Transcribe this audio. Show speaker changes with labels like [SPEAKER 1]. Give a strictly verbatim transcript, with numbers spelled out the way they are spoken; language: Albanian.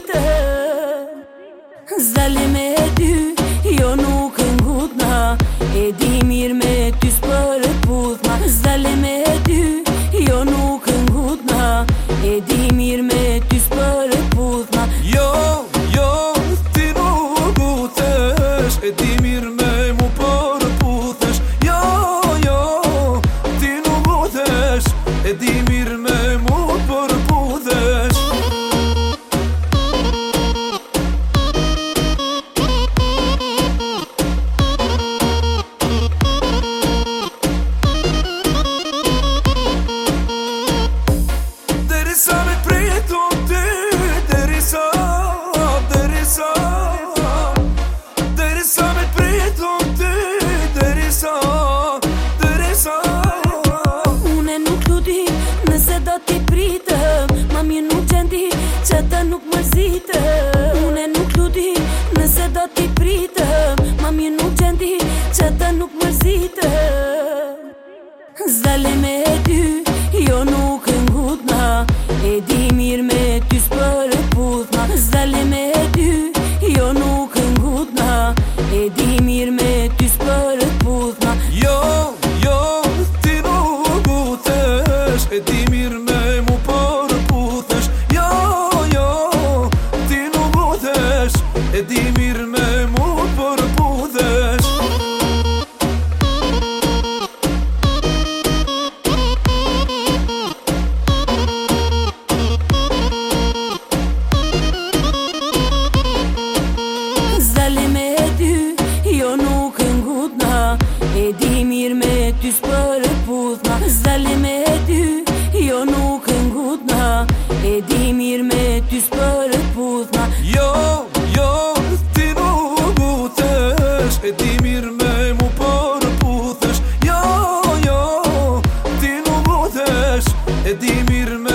[SPEAKER 1] pritëm. Zale me dy, jo nuk ngutna, e di mirë me ty s'përputhna. Zale me dy, jo nuk ngutna, e di mirë me ty s'përputhna.
[SPEAKER 2] Jo, jo, ti nuk ngutesh, e di mirë me mu përputhesh. Jo, jo, ti nuk ngutesh, e di mirë me mu përputhesh. Derisa me pritu ty, derisa, derisa, derisa me pritu ty, derisa, derisa.
[SPEAKER 1] Une nuk ludi nëse do t'i pritëm, ma mirë nuk gjendi që të nuk mërzitëm. Une nuk ludi nëse do t'i pritëm, ma mirë nuk gjendi që të nuk mërzitëm. Zale me dy, jo nuk ngutna, e di mirë me ty s'përputhna. Zale me dy, jo nuk ngutna, e di mirë me ty s'përputhna.
[SPEAKER 2] Jo, jo, ti nuk ngutesh, e di mirë me mu përputhesh. Jo, jo, ti nuk ngutesh, e di mirë me mu përputhesh.
[SPEAKER 1] Zale me dy, jo nuk ngutna, e di mirë me ty s'përputhna. Zale me dy, jo nuk ngutna, e di mirë me ty s'përputhna.
[SPEAKER 2] Jo, jo, ti nuk ngutesh, e di mirë me mu përputhesh. Jo, jo, ti nuk ngutesh, e di mirë me